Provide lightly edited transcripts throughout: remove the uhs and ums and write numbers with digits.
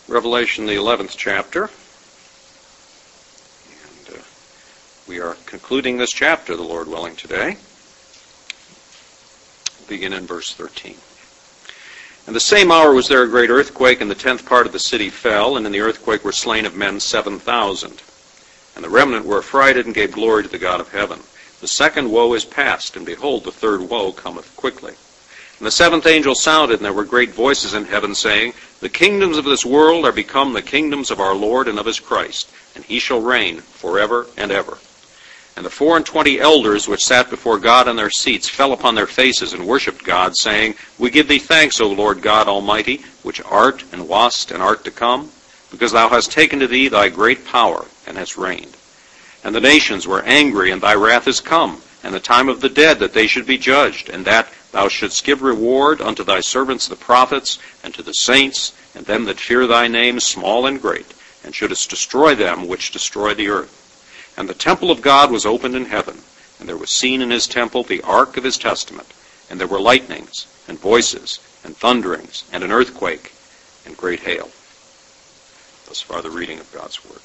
Revelation, the 11th chapter. And we are concluding this chapter, the Lord willing, today. We'll begin in verse 13. "And the same hour was there a great earthquake, and the 10th part of the city fell, and in the earthquake were slain of men 7,000. And the remnant were affrighted, and gave glory to the God of heaven. The second woe is past, and behold, the third woe cometh quickly. And the seventh angel sounded, and there were great voices in heaven, saying, The kingdoms of this world are become the kingdoms of our Lord and of his Christ, and he shall reign forever and ever. And the 24 elders which sat before God in their seats fell upon their faces and worshipped God, saying, We give thee thanks, O Lord God Almighty, which art and wast and art to come, because thou hast taken to thee thy great power, and hast reigned. And the nations were angry, and thy wrath is come, and the time of the dead that they should be judged, and that thou shouldst give reward unto thy servants the prophets, and to the saints, and them that fear thy name, small and great, and shouldest destroy them which destroy the earth. And the temple of God was opened in heaven, and there was seen in his temple the ark of his testament, and there were lightnings, and voices, and thunderings, and an earthquake, and great hail." Thus far the reading of God's Word.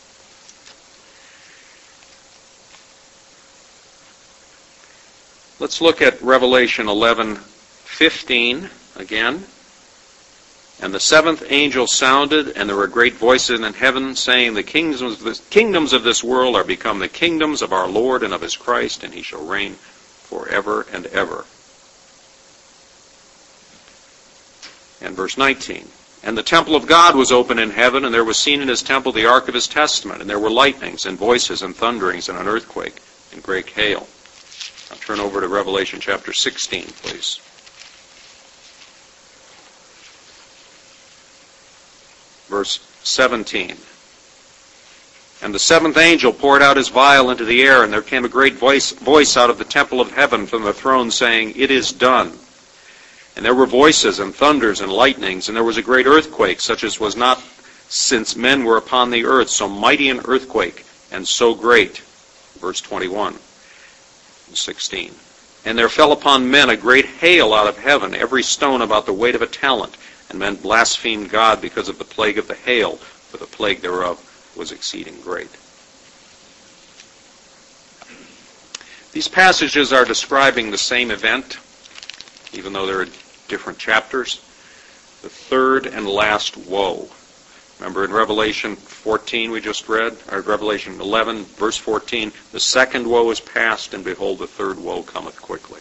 Let's look at Revelation 11:15 again. "And the seventh angel sounded, and there were great voices in heaven, saying, The kingdoms of this world are become the kingdoms of our Lord and of his Christ, and he shall reign forever and ever." And verse 19. "And the temple of God was open in heaven, and there was seen in his temple the ark of his testament, and there were lightnings, and voices, and thunderings, and an earthquake, and great hail." Now turn over to Revelation chapter 16, please. Verse 17. "And the seventh angel poured out his vial into the air, and there came a great voice out of the temple of heaven from the throne, saying, It is done. And there were voices, and thunders, and lightnings, and there was a great earthquake, such as was not since men were upon the earth, so mighty an earthquake, and so great." Verse 21 and 16. "And there fell upon men a great hail out of heaven, every stone about the weight of a talent. And men blasphemed God because of the plague of the hail, for the plague thereof was exceeding great." These passages are describing the same event, even though they're in different chapters. The third and last woe. Remember in Revelation 14 we just read, or Revelation 11, verse 14, "The second woe is past, and behold, the third woe cometh quickly."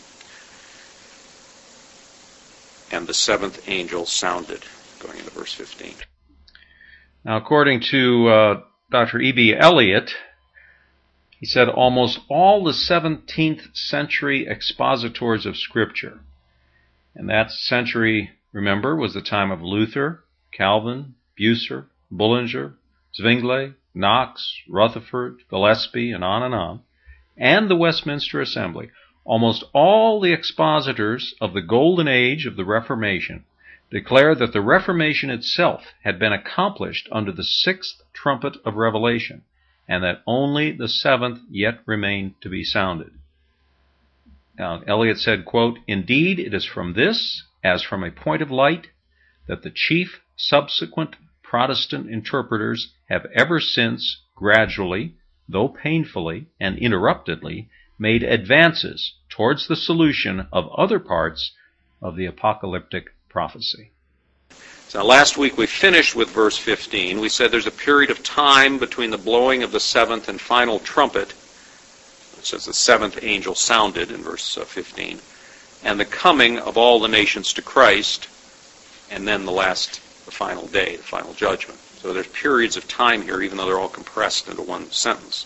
"And the seventh angel sounded," going into verse 15. Now, according to Dr. E.B. Elliott, he said almost all the 17th century expositors of Scripture, and that century, remember, was the time of Luther, Calvin, Bucer, Bullinger, Zwingli, Knox, Rutherford, Gillespie, and on, and the Westminster Assembly. Almost all the expositors of the golden age of the Reformation declare that the Reformation itself had been accomplished under the sixth trumpet of Revelation, and that only the seventh yet remained to be sounded. Now, Eliot said, quote, "Indeed, it is from this, as from a point of light, that the chief subsequent Protestant interpreters have ever since gradually, though painfully and interruptedly, made advances towards the solution of other parts of the apocalyptic prophecy." So last week we finished with verse 15. We said there's a period of time between the blowing of the seventh and final trumpet, it says the seventh angel sounded in verse 15, and the coming of all the nations to Christ, and then the final day, the final judgment. So there's periods of time here, even though they're all compressed into one sentence.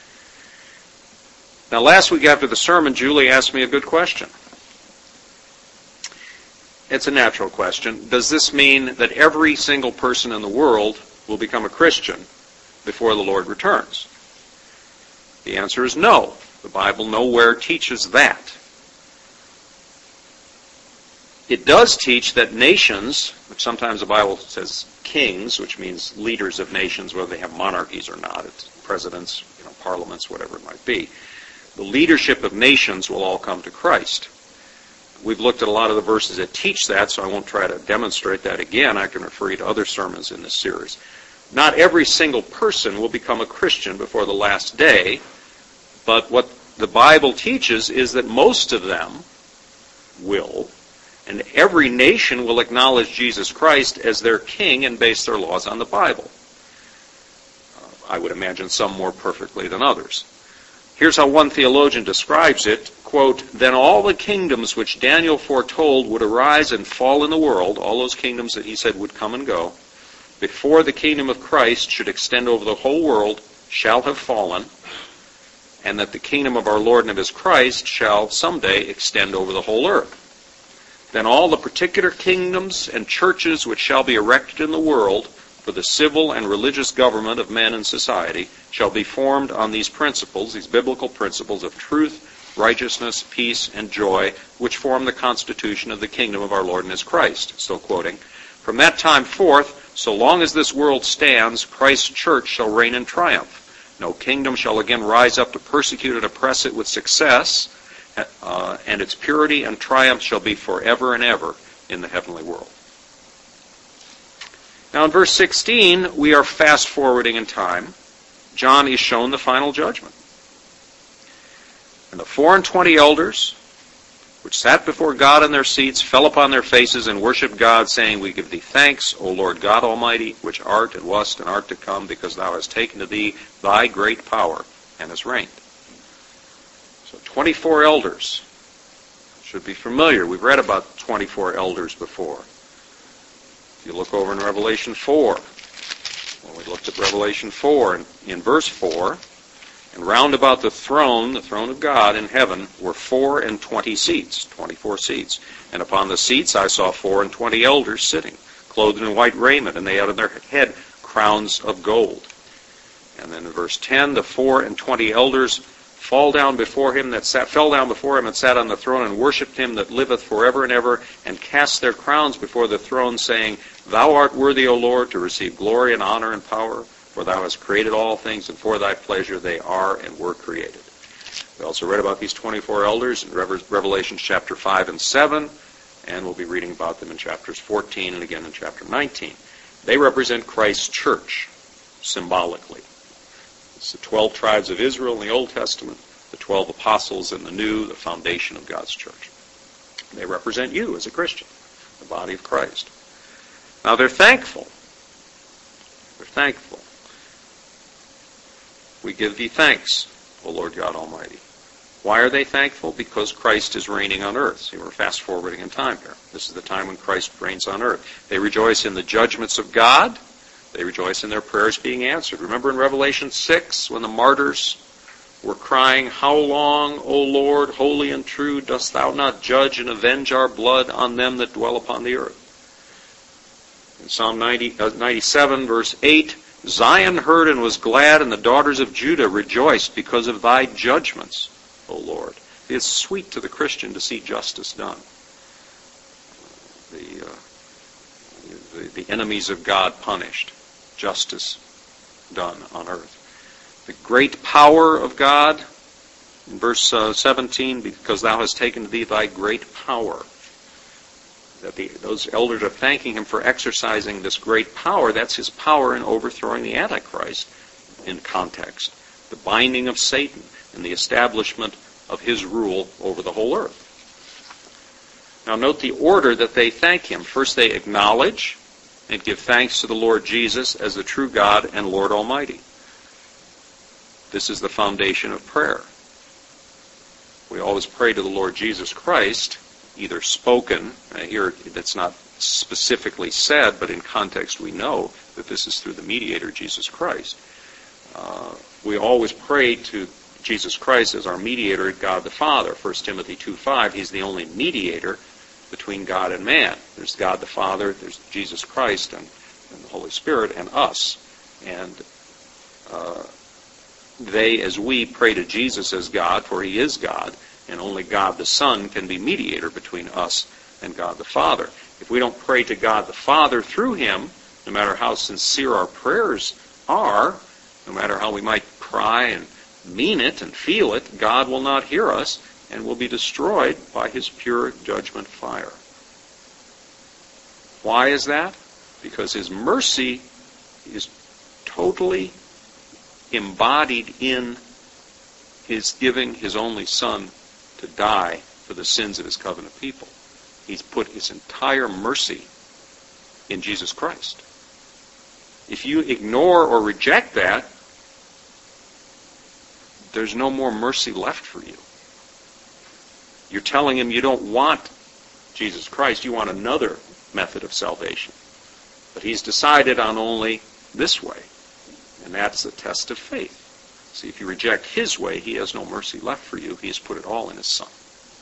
Now, last week after the sermon, Julie asked me a good question. It's a natural question. Does this mean that every single person in the world will become a Christian before the Lord returns? The answer is no. The Bible nowhere teaches that. It does teach that nations, which sometimes the Bible says kings, which means leaders of nations, whether they have monarchies or not, it's presidents, parliaments, whatever it might be, the leadership of nations will all come to Christ. We've looked at a lot of the verses that teach that, so I won't try to demonstrate that again. I can refer you to other sermons in this series. Not every single person will become a Christian before the last day, but what the Bible teaches is that most of them will, and every nation will acknowledge Jesus Christ as their king and base their laws on the Bible. I would imagine some more perfectly than others. Here's how one theologian describes it, quote, "Then all the kingdoms which Daniel foretold would arise and fall in the world," all those kingdoms that he said would come and go, "before the kingdom of Christ should extend over the whole world, shall have fallen, and that the kingdom of our Lord and of his Christ shall someday extend over the whole earth. Then all the particular kingdoms and churches which shall be erected in the world for the civil and religious government of men and society shall be formed on these principles, these biblical principles of truth, righteousness, peace, and joy, which form the constitution of the kingdom of our Lord and his Christ." Still quoting, "From that time forth, so long as this world stands, Christ's church shall reign in triumph. No kingdom shall again rise up to persecute and oppress it with success, and its purity and triumph shall be forever and ever in the heavenly world." Now in verse 16, we are fast-forwarding in time. John is shown the final judgment. "And the 24 elders, which sat before God in their seats, fell upon their faces and worshipped God, saying, We give thee thanks, O Lord God Almighty, which art and wast and art to come, because thou hast taken to thee thy great power and hast reigned." So 24 elders should be familiar. We've read about 24 elders before. If you look over in Revelation 4, when we looked at Revelation 4, in verse 4, "And round about the throne of God in heaven, were 24 seats, 24 seats. And upon the seats I saw 24 elders sitting, clothed in white raiment, and they had on their head crowns of gold." And then in verse 10, "The 24 elders fell down before him and sat on the throne, and worshipped him that liveth forever and ever, and cast their crowns before the throne, saying, Thou art worthy, O Lord, to receive glory and honor and power, for thou hast created all things, and for thy pleasure they are and were created." We also read about these 24 elders in Revelation chapter 5 and 7, and we'll be reading about them in chapters 14 and again in chapter 19. They represent Christ's church, symbolically. It's the 12 tribes of Israel in the Old Testament, the 12 apostles in the New, the foundation of God's church. They represent you as a Christian, the body of Christ. Now they're thankful. They're thankful. "We give thee thanks, O Lord God Almighty." Why are they thankful? Because Christ is reigning on earth. See, we're fast-forwarding in time here. This is the time when Christ reigns on earth. They rejoice in the judgments of God. They rejoice in their prayers being answered. Remember in Revelation 6, when the martyrs were crying, "How long, O Lord, holy and true, dost thou not judge and avenge our blood on them that dwell upon the earth?" In Psalm 97, verse 8, "Zion heard and was glad, and the daughters of Judah rejoiced because of thy judgments, O Lord." It's sweet to the Christian to see justice done. The enemies of God punished. Justice done on earth. The great power of God, in verse 17, "Because thou hast taken to thee thy great power." That those elders are thanking him for exercising this great power. That's his power in overthrowing the Antichrist in context. The binding of Satan and the establishment of his rule over the whole earth. Now note the order that they thank him. First they acknowledge and give thanks to the Lord Jesus as the true God and Lord Almighty. This is the foundation of prayer. We always pray to the Lord Jesus Christ, either spoken, here that's not specifically said, but in context we know that this is through the mediator, Jesus Christ. We always pray to Jesus Christ as our mediator at God the Father. 1 Timothy 2:5, he's the only mediator between God and man. There's God the Father, there's Jesus Christ and the Holy Spirit, and us. And they, as we, pray to Jesus as God, for he is God, and only God the Son can be mediator between us and God the Father. If we don't pray to God the Father through him, no matter how sincere our prayers are, no matter how we might cry and mean it and feel it, God will not hear us and will be destroyed by his pure judgment fire. Why is that? Because his mercy is totally embodied in his giving his only Son to die for the sins of his covenant people. He's put his entire mercy in Jesus Christ. If you ignore or reject that, there's no more mercy left for you. You're telling him you don't want Jesus Christ, you want another method of salvation. But he's decided on only this way, and that's the test of faith. See, if you reject his way, he has no mercy left for you. He has put it all in his Son.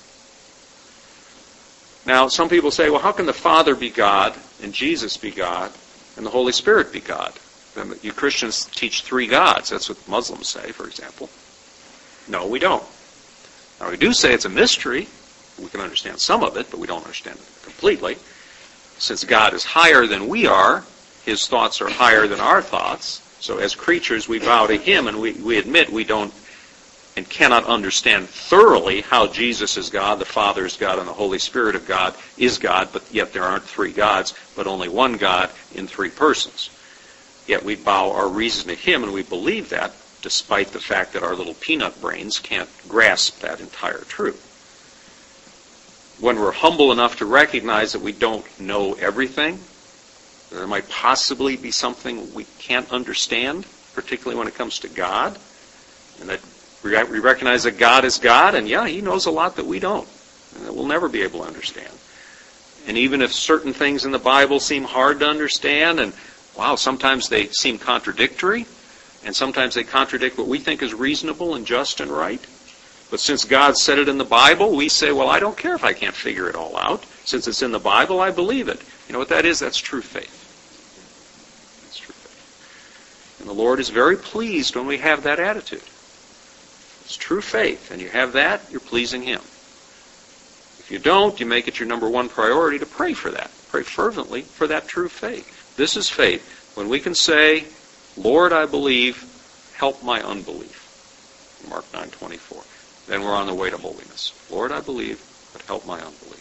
Now, some people say, well, how can the Father be God, and Jesus be God, and the Holy Spirit be God? Then you Christians teach three gods. That's what Muslims say, for example. No, we don't. Now, we do say it's a mystery. We can understand some of it, but we don't understand it completely. Since God is higher than we are, his thoughts are higher than our thoughts. So as creatures, we bow to him, and we admit we don't and cannot understand thoroughly how Jesus is God, the Father is God, and the Holy Spirit of God is God, but yet there aren't three gods, but only one God in three persons. Yet we bow our reason to him, and we believe that, despite the fact that our little peanut brains can't grasp that entire truth. When we're humble enough to recognize that we don't know everything, there might possibly be something we can't understand, particularly when it comes to God, and that we recognize that God is God, and yeah, he knows a lot that we don't, and that we'll never be able to understand. And even if certain things in the Bible seem hard to understand, and wow, sometimes they seem contradictory, and sometimes they contradict what we think is reasonable and just and right. But since God said it in the Bible, we say, well, I don't care if I can't figure it all out. Since it's in the Bible, I believe it. You know what that is? That's true faith. That's true faith. And the Lord is very pleased when we have that attitude. It's true faith, and you have that, you're pleasing him. If you don't, you make it your number one priority to pray for that. Pray fervently for that true faith. This is faith. When we can say, Lord, I believe, help my unbelief. Mark 9:24. Then we're on the way to holiness. Lord, I believe, but help my unbelief.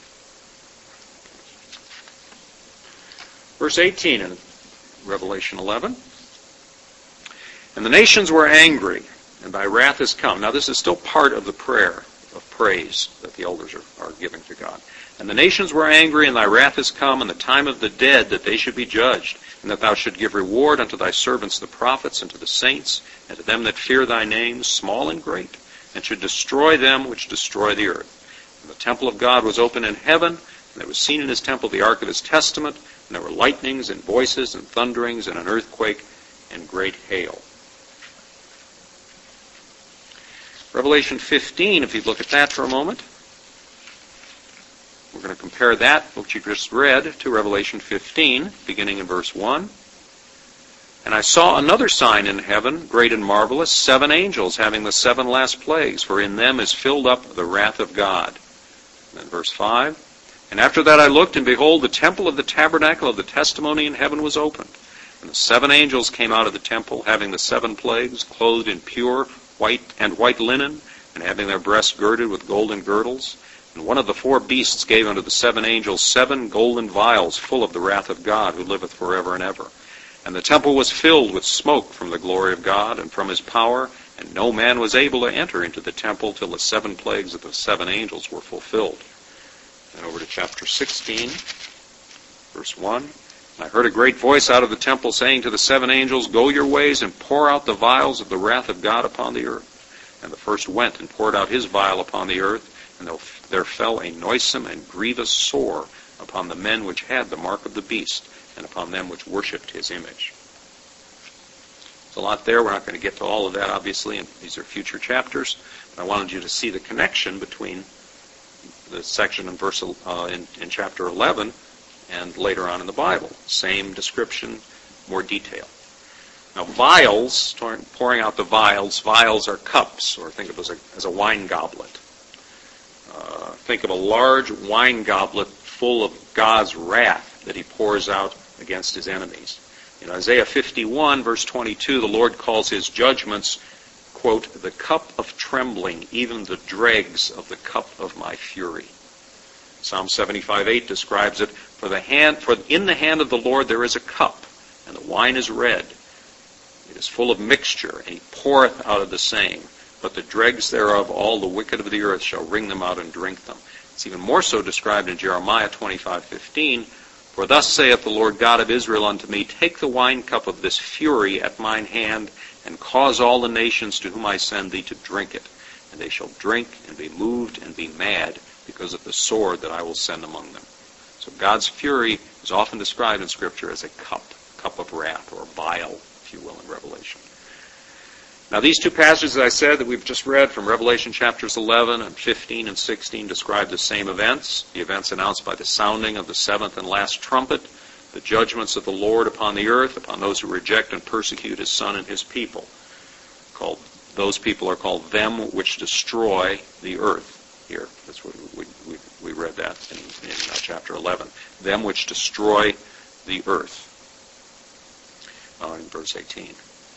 Verse 18 in Revelation 11. And the nations were angry, and thy wrath is come. Now this is still part of the prayer of praise that the elders are giving to God. And the nations were angry, and thy wrath is come, and the time of the dead, that they should be judged, and that thou should give reward unto thy servants the prophets, and to the saints, and to them that fear thy name, small and great, and should destroy them which destroy the earth. And the temple of God was open in heaven, and there was seen in his temple the ark of his testament, and there were lightnings and voices and thunderings and an earthquake and great hail. Revelation 15, if you look at that for a moment. We're going to compare that, which you just read, to Revelation 15, beginning in verse 1. And I saw another sign in heaven, great and marvelous, 7 angels having the 7 last plagues, for in them is filled up the wrath of God. And then verse 5. And after that I looked, and behold, the temple of the tabernacle of the testimony in heaven was opened. And the 7 angels came out of the temple, having the 7 plagues, clothed in pure white linen, and having their breasts girded with golden girdles. And one of the 4 beasts gave unto the 7 angels 7 golden vials full of the wrath of God, who liveth forever and ever. And the temple was filled with smoke from the glory of God and from his power, and no man was able to enter into the temple till the 7 plagues of the 7 angels were fulfilled. And over to chapter 16, verse 1. And I heard a great voice out of the temple saying to the 7 angels, Go your ways and pour out the vials of the wrath of God upon the earth. And the first went and poured out his vial upon the earth, and there fell a noisome and grievous sore upon the men which had the mark of the beast, and upon them which worshipped his image. There's a lot there. We're not going to get to all of that, obviously, and these are future chapters. But I wanted you to see the connection between the section in in chapter 11 and later on in the Bible. Same description, more detail. Now, vials, pouring out the vials are cups, or think of it as a wine goblet. Think of a large wine goblet full of God's wrath that he pours out against his enemies. In Isaiah 51, verse 22, the Lord calls his judgments quote, the cup of trembling, even the dregs of the cup of my fury. Psalm 75:8 describes it, for in the hand of the Lord there is a cup, and the wine is red. It is full of mixture, and he poureth out of the same. But the dregs thereof, all the wicked of the earth shall wring them out and drink them. It's even more so described in Jeremiah 25:15. For thus saith the Lord God of Israel unto me, take the wine cup of this fury at mine hand, and cause all the nations to whom I send thee to drink it. And they shall drink and be moved and be mad because of the sword that I will send among them. So God's fury is often described in Scripture as a cup of wrath, or bile, if you will, in Revelation. Now these two passages, as I said, that we've just read from Revelation chapters 11 and 15 and 16 describe the same events, the events announced by the sounding of the seventh and last trumpet, the judgments of the Lord upon the earth, upon those who reject and persecute his Son and his people. Those people are called them which destroy the earth. Here, that's what we read that in chapter 11. Them which destroy the earth. In verse 18.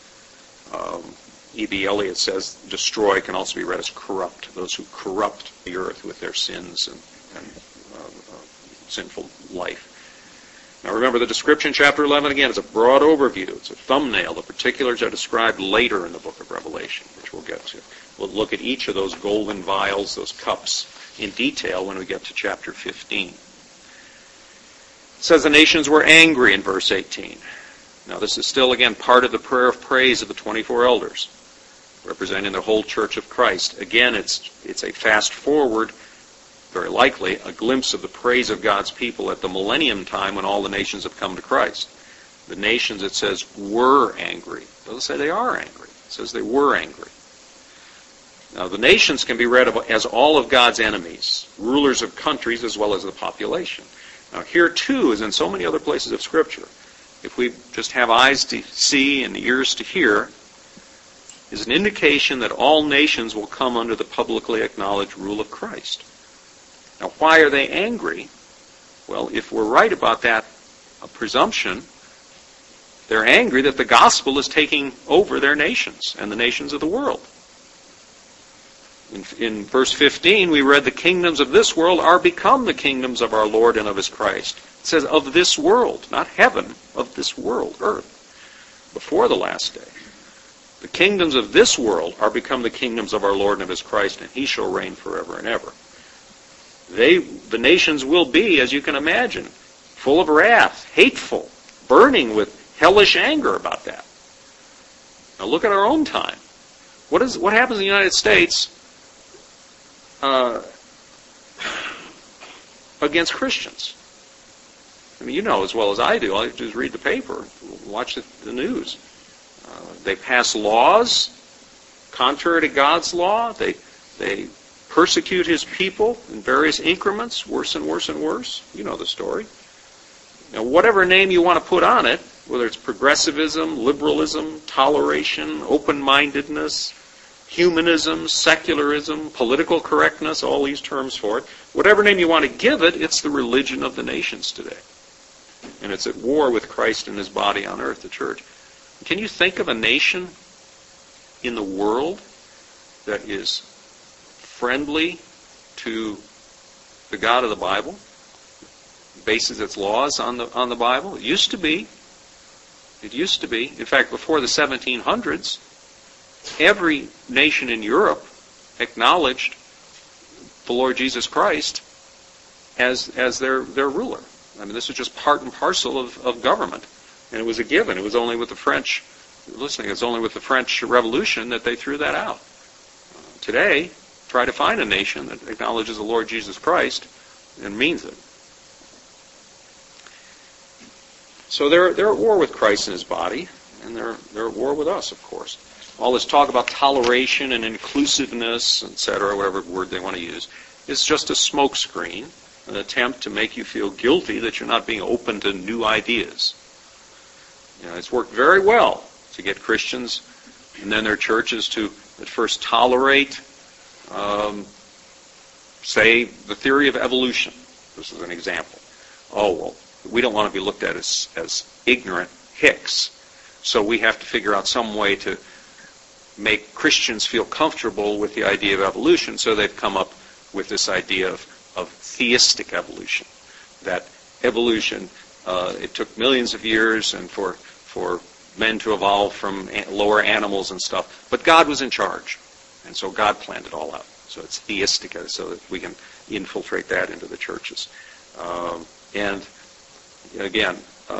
E.B. Elliott says destroy can also be read as corrupt. Those who corrupt the earth with their sins and sinful life. Now remember, the description in chapter 11, again, is a broad overview. It's a thumbnail. The particulars are described later in the book of Revelation, which we'll get to. We'll look at each of those golden vials, those cups, in detail when we get to chapter 15. It says the nations were angry in verse 18. Now this is still, again, part of the prayer of praise of the 24 elders, representing the whole church of Christ. Again, it's a fast forward, very likely, a glimpse of the praise of God's people at the millennium time when all the nations have come to Christ. The nations, it says, were angry. It doesn't say they are angry. It says they were angry. Now the nations can be read as all of God's enemies, rulers of countries as well as the population. Now here too, as in so many other places of Scripture, if we just have eyes to see and ears to hear, is an indication that all nations will come under the publicly acknowledged rule of Christ. Now, why are they angry? Well, if we're right about that presumption, they're angry that the gospel is taking over their nations and the nations of the world. In verse 15, we read, the kingdoms of this world are become the kingdoms of our Lord and of his Christ. It says, of this world, not heaven, of this world, earth, before the last day. The kingdoms of this world are become the kingdoms of our Lord and of his Christ, and he shall reign forever and ever. The nations will be, as you can imagine, full of wrath, hateful, burning with hellish anger about that. Now look at our own time. What happens in the United States against Christians? I mean, you know as well as I do. All you have to do is read the paper, watch the news. They pass laws contrary to God's law. They persecute his people in various increments, worse and worse and worse. You know the story. Now, whatever name you want to put on it, whether it's progressivism, liberalism, toleration, open-mindedness, humanism, secularism, political correctness, all these terms for it, whatever name you want to give it, it's the religion of the nations today. And it's at war with Christ and his body on earth, the church. Can you think of a nation in the world that is friendly to the God of the Bible, bases its laws on the Bible? It used to be. It used to be. In fact, before the 1700s, every nation in Europe acknowledged the Lord Jesus Christ as their ruler. I mean, this was just part and parcel of government. And it was a given. It was only with the French, it's only with the French Revolution that they threw that out. Today, try to find a nation that acknowledges the Lord Jesus Christ and means it. So they're at war with Christ and his body, and they're at war with us, of course. All this talk about toleration and inclusiveness, etc., whatever word they want to use, is just a smokescreen, an attempt to make you feel guilty that you're not being open to new ideas. You know, it's worked very well to get Christians and then their churches to at first tolerate, say, the theory of evolution. This is an example. Oh, well, we don't want to be looked at as ignorant hicks, so we have to figure out some way to make Christians feel comfortable with the idea of evolution, so they've come up with this idea of theistic evolution. That evolution, it took millions of years and for men to evolve from lower animals and stuff, but God was in charge, and so God planned it all out. So it's theistic, so that we can infiltrate that into the churches. And again,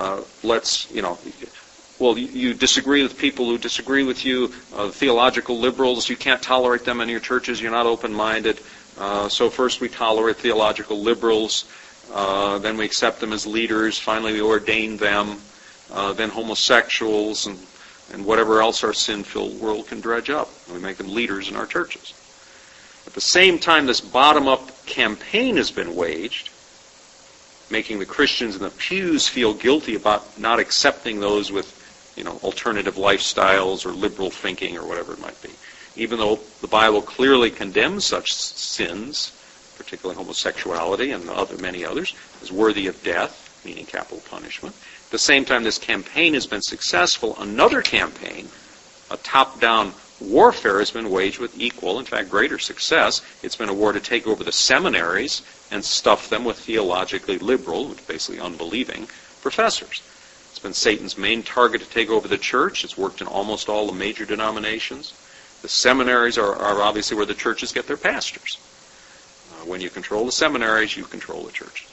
you disagree with people who disagree with you. Theological liberals, you can't tolerate them in your churches. You're not open-minded. So first we tolerate theological liberals. Then we accept them as leaders. Finally we ordain them. Then homosexuals and whatever else our sin-filled world can dredge up. And we make them leaders in our churches. At the same time, this bottom-up campaign has been waged, making the Christians in the pews feel guilty about not accepting those with, alternative lifestyles or liberal thinking or whatever it might be. Even though the Bible clearly condemns such sins, particularly homosexuality and many others, as worthy of death, meaning capital punishment. At the same time this campaign has been successful, another campaign, a top-down warfare, has been waged with equal, in fact greater success. It's been a war to take over the seminaries and stuff them with theologically liberal, which is basically unbelieving, professors. It's been Satan's main target to take over the church. It's worked in almost all the major denominations. The seminaries are obviously where the churches get their pastors. When you control the seminaries, you control the churches.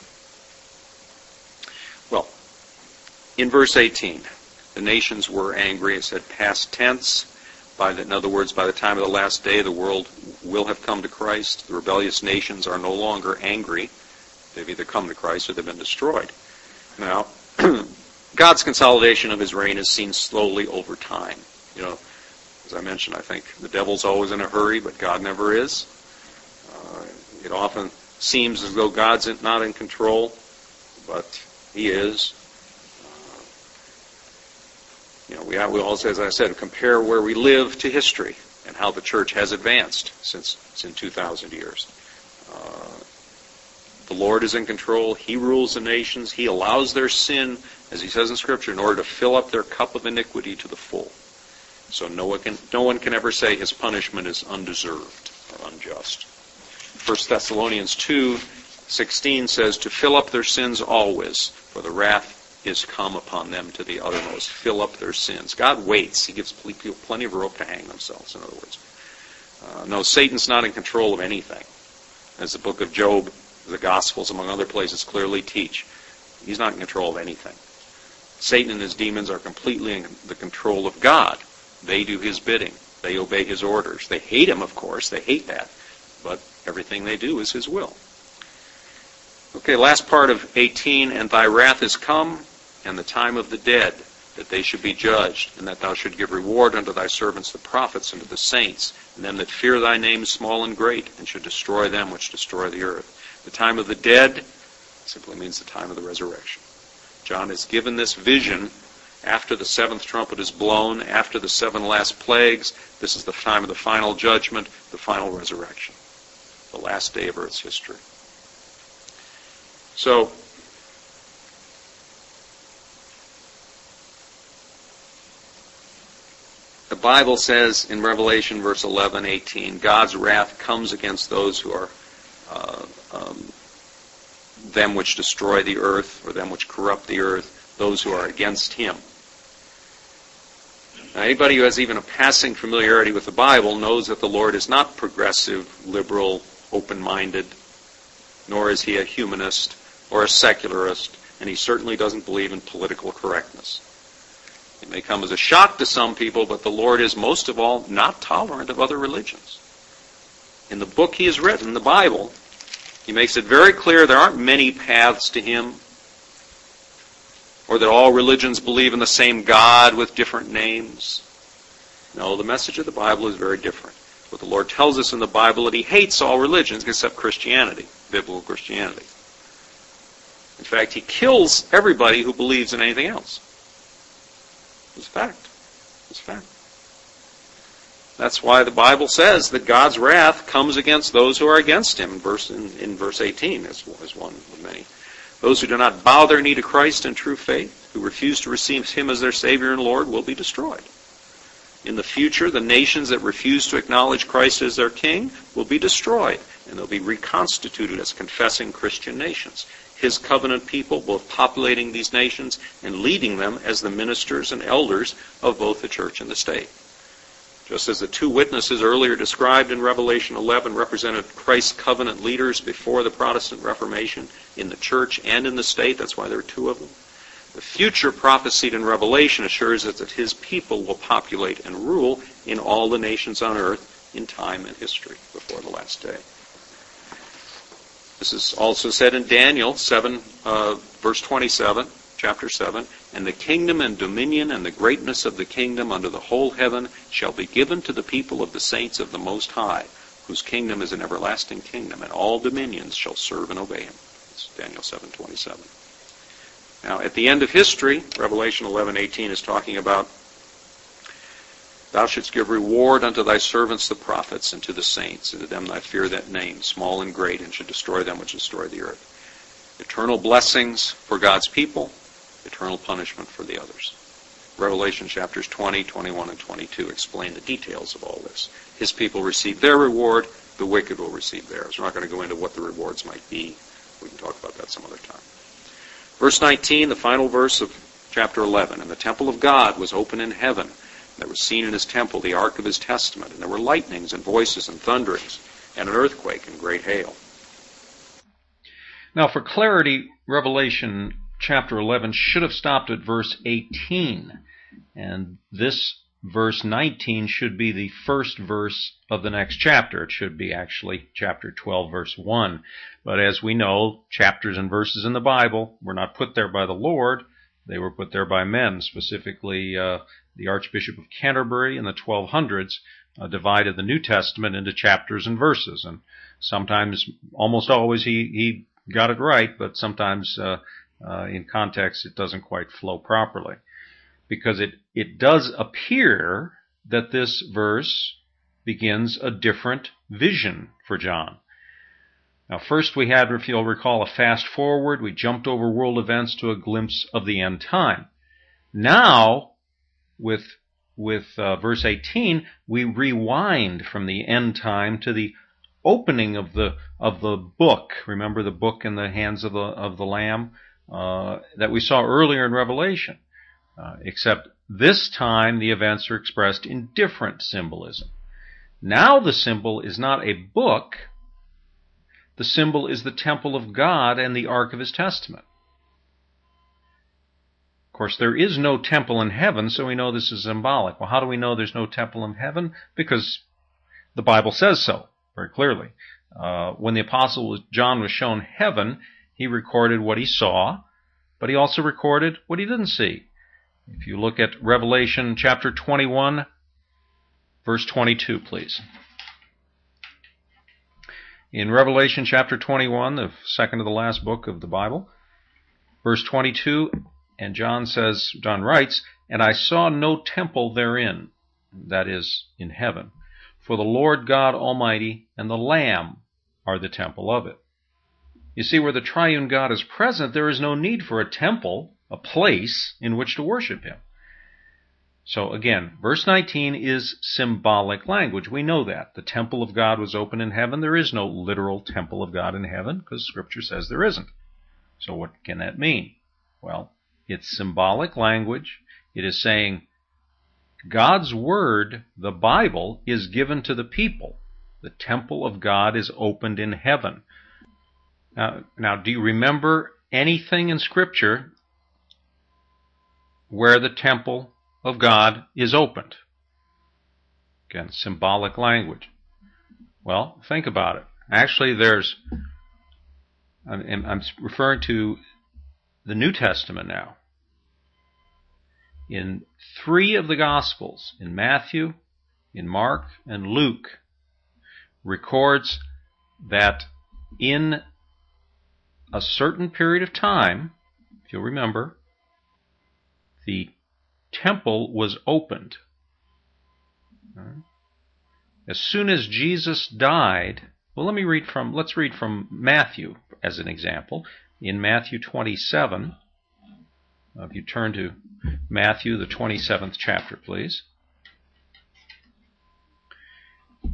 Well, in verse 18, the nations were angry. It said past tense. In other words, by the time of the last day, the world will have come to Christ. The rebellious nations are no longer angry. They've either come to Christ or they've been destroyed. Now, God's consolidation of his reign is seen slowly over time. As I mentioned, I think the devil's always in a hurry, but God never is. It often seems as though God's not in control, but he is. We also, as I said, compare where we live to history and how the church has advanced since 2,000 years. The Lord is in control. He rules the nations. He allows their sin, as he says in Scripture, in order to fill up their cup of iniquity to the full. So no one can ever say his punishment is undeserved or unjust. 1 Thessalonians 2:16 says, to fill up their sins always, for the wrath is come upon them to the uttermost. Fill up their sins. God waits. He gives people plenty of rope to hang themselves, in other words. No, Satan's not in control of anything. As the book of Job, the Gospels, among other places, clearly teach. He's not in control of anything. Satan and his demons are completely in the control of God. They do his bidding. They obey his orders. They hate him, of course. They hate that. But everything they do is his will. Okay, last part of 18, and thy wrath is come, and the time of the dead, that they should be judged, and that thou should give reward unto thy servants the prophets and to the saints, and them that fear thy name small and great, and should destroy them which destroy the earth. The time of the dead simply means the time of the resurrection. John is given this vision after the seventh trumpet is blown, after the 7 last plagues. This is the time of the final judgment, the final resurrection, the last day of earth's history. So, the Bible says in Revelation verse 11, 18, God's wrath comes against those who are them which destroy the earth, or them which corrupt the earth, those who are against him. Now, anybody who has even a passing familiarity with the Bible knows that the Lord is not progressive, liberal, open-minded, nor is he a humanist or a secularist, and he certainly doesn't believe in political correctness. It may come as a shock to some people, but the Lord is most of all not tolerant of other religions. In the book he has written, the Bible, he makes it very clear there aren't many paths to him, or that all religions believe in the same God with different names. No, the message of the Bible is very different. What the Lord tells us in the Bible, that he hates all religions except Christianity, biblical Christianity. In fact, he kills everybody who believes in anything else. It's a fact. It's a fact. That's why the Bible says that God's wrath comes against those who are against him. In verse 18 is one of many. Those who do not bow their knee to Christ in true faith, who refuse to receive him as their Savior and Lord, will be destroyed. In the future, the nations that refuse to acknowledge Christ as their king will be destroyed, and they'll be reconstituted as confessing Christian nations. His covenant people both populating these nations and leading them as the ministers and elders of both the church and the state. Just as the two witnesses earlier described in Revelation 11 represented Christ's covenant leaders before the Protestant Reformation in the church and in the state, that's why there are two of them. The future prophesied in Revelation assures us that his people will populate and rule in all the nations on earth in time and history before the last day. This is also said in Daniel 7, verse 27, chapter 7, "And the kingdom and dominion and the greatness of the kingdom under the whole heaven shall be given to the people of the saints of the Most High, whose kingdom is an everlasting kingdom, and all dominions shall serve and obey him." It's Daniel 7:27. Now, at the end of history, Revelation 11:18 is talking about, "Thou shouldst give reward unto thy servants the prophets, and to the saints, and to them that fear that name, small and great, and should destroy them which destroy the earth." Eternal blessings for God's people, eternal punishment for the others. Revelation chapters 20, 21, and 22 explain the details of all this. His people receive their reward, the wicked will receive theirs. We're not going to go into what the rewards might be. We can talk about that some other time. Verse 19, the final verse of chapter 11. "And the temple of God was open in heaven. There was seen in his temple the ark of his testament, and there were lightnings and voices and thunderings, and an earthquake and great hail." Now, for clarity, Revelation chapter 11 should have stopped at verse 18. And this verse 19 should be the first verse of the next chapter. It should be actually chapter 12, verse 1. But as we know, chapters and verses in the Bible were not put there by the Lord. They were put there by men, specifically the Archbishop of Canterbury in the 1200s divided the New Testament into chapters and verses. And sometimes, almost always, he got it right, but sometimes in context it doesn't quite flow properly. Because it does appear that this verse begins a different vision for John. Now, first we had, if you'll recall, a fast forward. We jumped over world events to a glimpse of the end time. Now, with verse 18, we rewind from the end time to the opening of the book. Remember the book in the hands of the Lamb that we saw earlier in Revelation. Except this time the events are expressed in different symbolism. Now the symbol is not a book. The symbol is the temple of God and the ark of his testament. Of course, there is no temple in heaven, so we know this is symbolic. Well, how do we know there's no temple in heaven? Because the Bible says so, very clearly. When the Apostle John was shown heaven, he recorded what he saw, but he also recorded what he didn't see. If you look at Revelation chapter 21, verse 22, please. In Revelation chapter 21, the second to the last book of the Bible, verse 22, and John writes, "And I saw no temple therein," that is, in heaven, "for the Lord God Almighty and the Lamb are the temple of it." You see, where the triune God is present, there is no need for a temple, a place in which to worship him. So again, verse 19 is symbolic language. We know that. The temple of God was open in heaven. There is no literal temple of God in heaven because Scripture says there isn't. So what can that mean? Well, it's symbolic language. It is saying God's Word, the Bible, is given to the people. The temple of God is opened in heaven. Now, do you remember anything in Scripture where the temple of God is opened? Again, symbolic language. Well, think about it. Actually, I'm referring to the New Testament now. In 3 of the Gospels, in Matthew, in Mark, and Luke, records that in a certain period of time, if you'll remember, the temple was opened. As soon as Jesus died, well, let's read from Matthew as an example. In Matthew 27, if you turn to Matthew, the 27th chapter, please.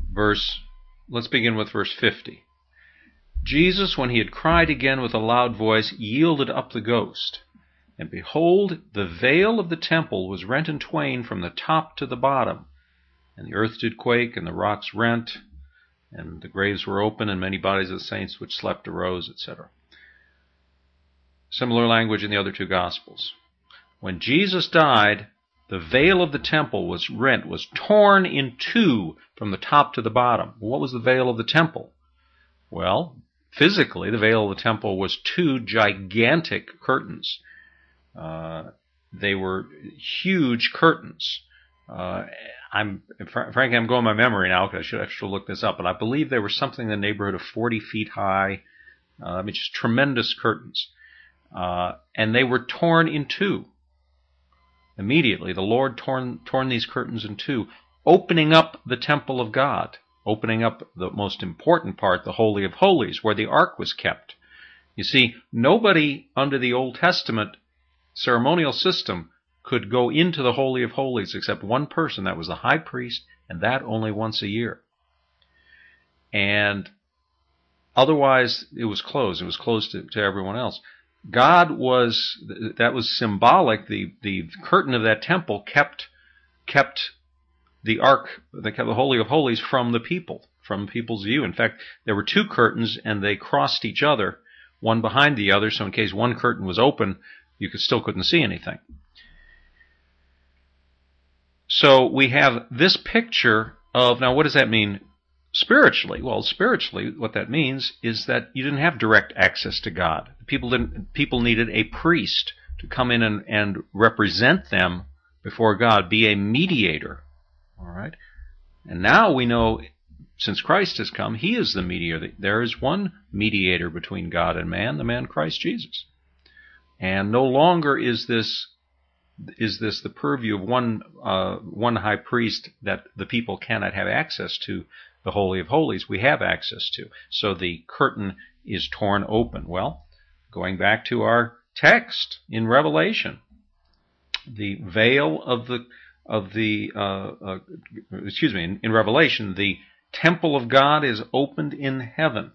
Let's begin with verse 50. Jesus, when he had cried again with a loud voice, yielded up the ghost. And behold, the veil of the temple was rent in twain from the top to the bottom. And the earth did quake, and the rocks rent, and the graves were open, and many bodies of the saints which slept arose, etc. Similar language in the other two Gospels. When Jesus died, the veil of the temple was rent, was torn in two from the top to the bottom. What was the veil of the temple? Well, physically, the veil of the temple was two gigantic curtains. They were huge curtains. Frankly, I'm going by memory now because I should look this up, but I believe they were something in the neighborhood of 40 feet high. Just tremendous curtains. And they were torn in two. Immediately, the Lord torn these curtains in two, opening up the temple of God, opening up the most important part, the Holy of Holies, where the ark was kept. You see, nobody under the Old Testament ceremonial system could go into the Holy of Holies except one person, that was the high priest, and that only once a year. And otherwise, it was closed. It was closed to everyone else. That was symbolic. The curtain of that temple kept the ark, kept the Holy of Holies from the people, from people's view. In fact, there were two curtains, and they crossed each other, one behind the other, so in case one curtain was open, you still couldn't see anything. So we have this picture of, now what does that mean spiritually? Well, spiritually, what that means is that you didn't have direct access to God. People needed a priest to come in and represent them before God, be a mediator. All right? And now we know, since Christ has come, he is the mediator. There is one mediator between God and man, the man Christ Jesus. And no longer is this the purview of one high priest that the people cannot have access to the Holy of Holies. We have access to. So the curtain is torn open. Well, going back to our text in Revelation, the veil in Revelation, the temple of God is opened in heaven.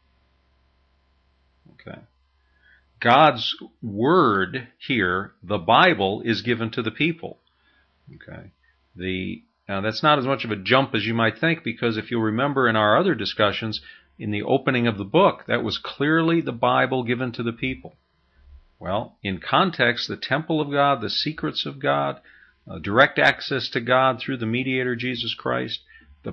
Okay. God's word here, the Bible, is given to the people. Okay. Now that's not as much of a jump as you might think, because if you'll remember in our other discussions, in the opening of the book, that was clearly the Bible given to the people. Well, in context, the temple of God, the secrets of God, direct access to God through the mediator Jesus Christ,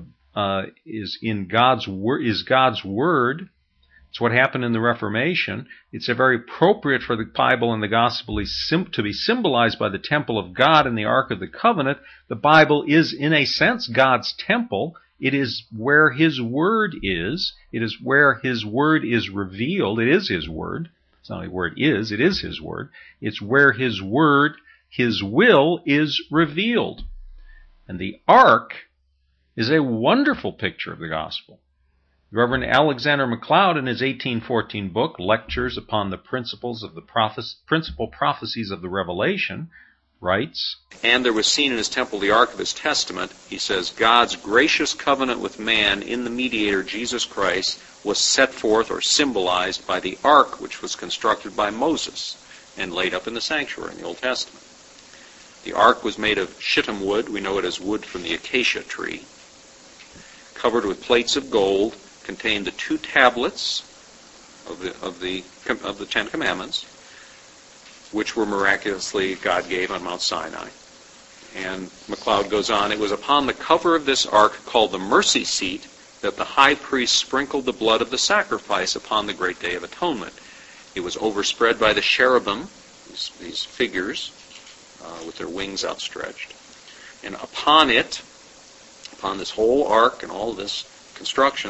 is God's word. It's what happened in the Reformation. It's very appropriate for the Bible and the Gospel to be symbolized by the temple of God and the Ark of the Covenant. The Bible is, in a sense, God's temple. It is where His Word is. It is where His Word is revealed. It is His Word. It's not only where it is His Word. It's where His Word, His will, is revealed. And the Ark is a wonderful picture of the Gospel. Reverend Alexander MacLeod, in his 1814 book, Lectures upon the Principal Prophecies of the Revelation, writes, "And there was seen in his temple the ark of his testament," he says, "God's gracious covenant with man in the mediator Jesus Christ was set forth or symbolized by the ark which was constructed by Moses and laid up in the sanctuary in the Old Testament. The ark was made of shittim wood, we know it as wood from the acacia tree, covered with plates of gold, contained the two tablets of the Ten Commandments, which were miraculously God gave on Mount Sinai." And MacLeod goes on, "It was upon the cover of this ark, called the mercy seat, that the high priest sprinkled the blood of the sacrifice upon the great day of atonement. It was overspread by the cherubim," these figures with their wings outstretched, "and upon it, upon this whole ark and all this construction,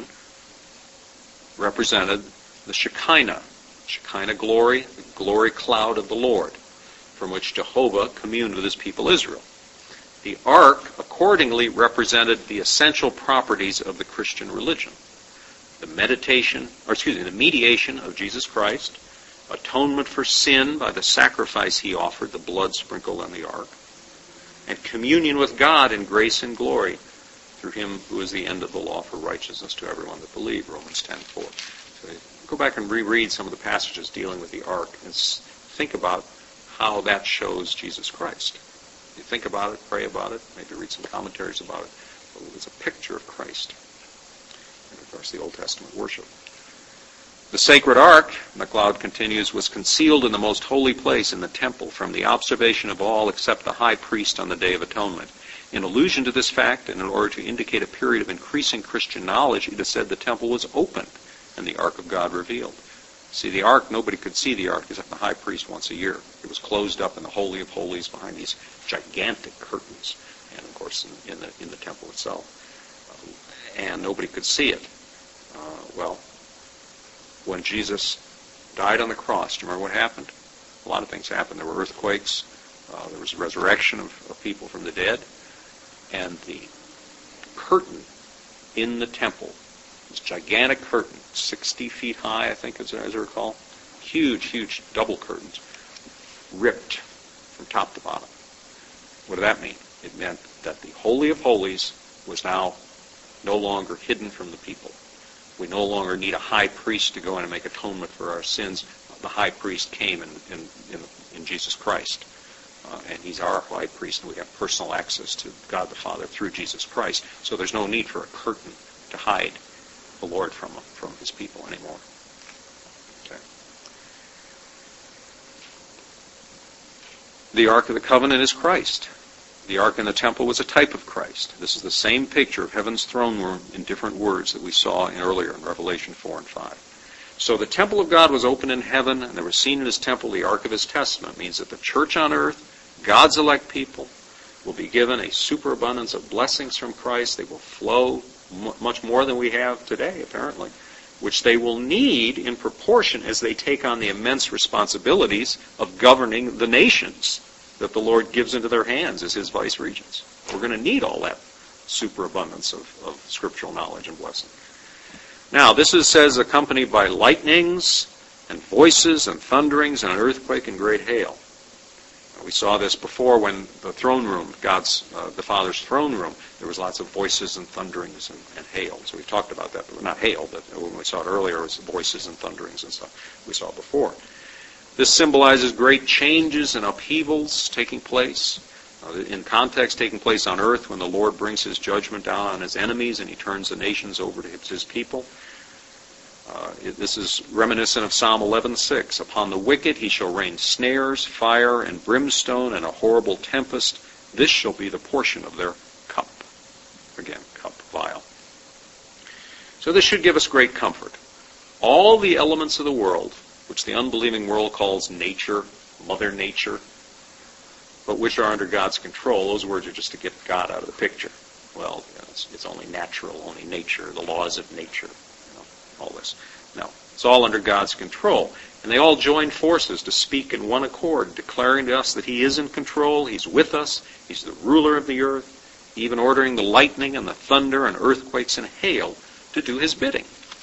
represented the Shekinah glory, the glory cloud of the Lord, from which Jehovah communed with his people Israel. The ark accordingly represented the essential properties of the Christian religion: the mediation of Jesus Christ, atonement for sin by the sacrifice he offered, the blood sprinkled on the ark, and communion with God in grace and glory through him who is the end of the law for righteousness to everyone that believe, Romans 10:4. So go back and reread some of the passages dealing with the ark and think about how that shows Jesus Christ. You think about it, pray about it, maybe read some commentaries about it. It's a picture of Christ. And of course, the Old Testament worship. The sacred ark, MacLeod continues, was concealed in the most holy place in the temple from the observation of all except the high priest on the Day of Atonement. In allusion to this fact, and in order to indicate a period of increasing Christian knowledge, it is said the temple was opened and the ark of God revealed. See, the ark, nobody could see the ark except the high priest once a year. It was closed up in the Holy of Holies behind these gigantic curtains, and of course in the temple itself. And nobody could see it. When Jesus died on the cross, do you remember what happened? A lot of things happened. There were earthquakes. There was a resurrection of people from the dead. And the curtain in the temple, this gigantic curtain, 60 feet high, I think, as I recall, huge double curtains, ripped from top to bottom. What did that mean? It meant that the Holy of Holies was now no longer hidden from the people. We no longer need a high priest to go in and make atonement for our sins. The high priest came in Jesus Christ. And he's our high priest, and we have personal access to God the Father through Jesus Christ. So there's no need for a curtain to hide the Lord from his people anymore. Okay. The Ark of the Covenant is Christ. The ark in the temple was a type of Christ. This is the same picture of heaven's throne room in different words that we saw earlier in Revelation 4 and 5. So the temple of God was open in heaven, and there was seen in his temple the ark of his testament. It means that the church on earth, God's elect people, will be given a superabundance of blessings from Christ. They will flow much more than we have today, apparently, which they will need in proportion as they take on the immense responsibilities of governing the nations that the Lord gives into their hands as his vice-regents. We're going to need all that superabundance of scriptural knowledge and blessing. Now, this says accompanied by lightnings and voices and thunderings and an earthquake and great hail. We saw this before when the throne room, the Father's throne room, there was lots of voices and thunderings and hail. So we talked about that, but not hail, but when we saw it earlier, it was voices and thunderings and stuff we saw before. This symbolizes great changes and upheavals taking place. In context, taking place on earth when the Lord brings his judgment down on his enemies and he turns the nations over to his people. This is reminiscent of Psalm 11:6. Upon the wicked he shall rain snares, fire, and brimstone, and a horrible tempest. This shall be the portion of their cup. Again, cup, vial. So this should give us great comfort. All the elements of the world, which the unbelieving world calls nature, Mother Nature, but which are under God's control. Those words are just to get God out of the picture. Well, it's only natural, only nature, the laws of nature, all this. No, it's all under God's control. And they all join forces to speak in one accord, declaring to us that he is in control, he's with us, he's the ruler of the earth, even ordering the lightning and the thunder and earthquakes and hail to do his bidding.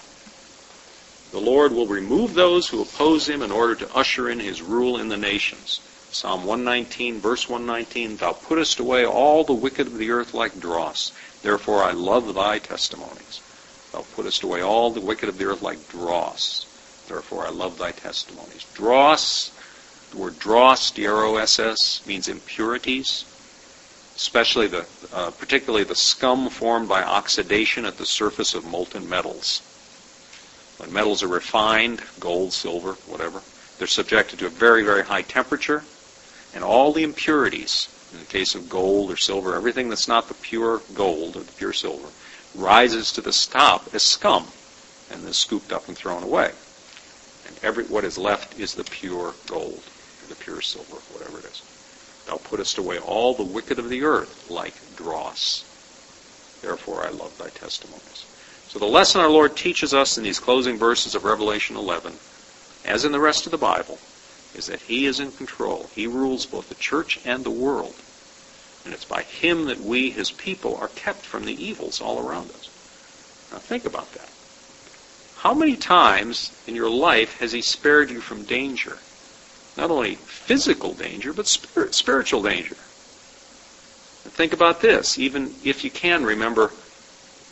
The Lord will remove those who oppose him in order to usher in his rule in the nations. Psalm 119, verse 119, Thou puttest away all the wicked of the earth like dross. Therefore I love thy testimonies. Thou puttest away all the wicked of the earth like dross. Therefore I love thy testimonies. Dross, the word dross, D-R-O-S-S, means impurities, especially particularly the scum formed by oxidation at the surface of molten metals. When metals are refined, gold, silver, whatever, they're subjected to a very, very high temperature, and all the impurities, in the case of gold or silver, everything that's not the pure gold or the pure silver, rises to the top as scum, and is scooped up and thrown away. And what is left is the pure gold, or the pure silver, whatever it is. Thou puttest away all the wicked of the earth like dross. Therefore I love thy testimonies. So the lesson our Lord teaches us in these closing verses of Revelation 11, as in the rest of the Bible, is that he is in control. He rules both the church and the world. And it's by him that we, his people, are kept from the evils all around us. Now think about that. How many times in your life has he spared you from danger? Not only physical danger, but spiritual danger. And think about this. Even if you can remember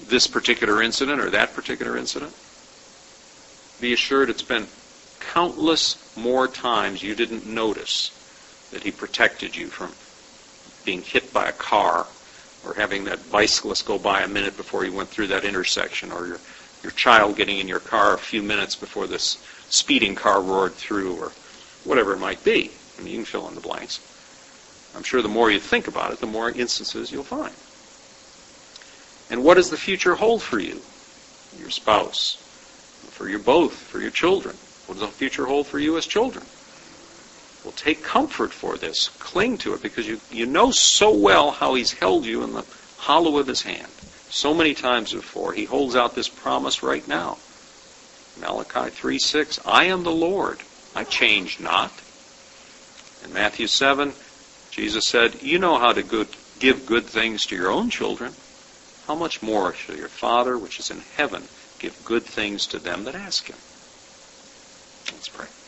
this particular incident or that particular incident, be assured it's been countless more times you didn't notice that he protected you from being hit by a car or having that bicyclist go by a minute before you went through that intersection, or your child getting in your car a few minutes before this speeding car roared through, or whatever it might be. I mean, you can fill in the blanks. I'm sure the more you think about it, the more instances you'll find. And what does the future hold for you, your spouse, for you both, for your children? What does the future hold for you as children? Well, take comfort for this. Cling to it, because you know so well how he's held you in the hollow of his hand. So many times before, he holds out this promise right now. Malachi 3:6, I am the Lord, I change not. In Matthew 7, Jesus said, you know how to give good things to your own children. How much more shall your Father, which is in heaven, give good things to them that ask him? Let's pray.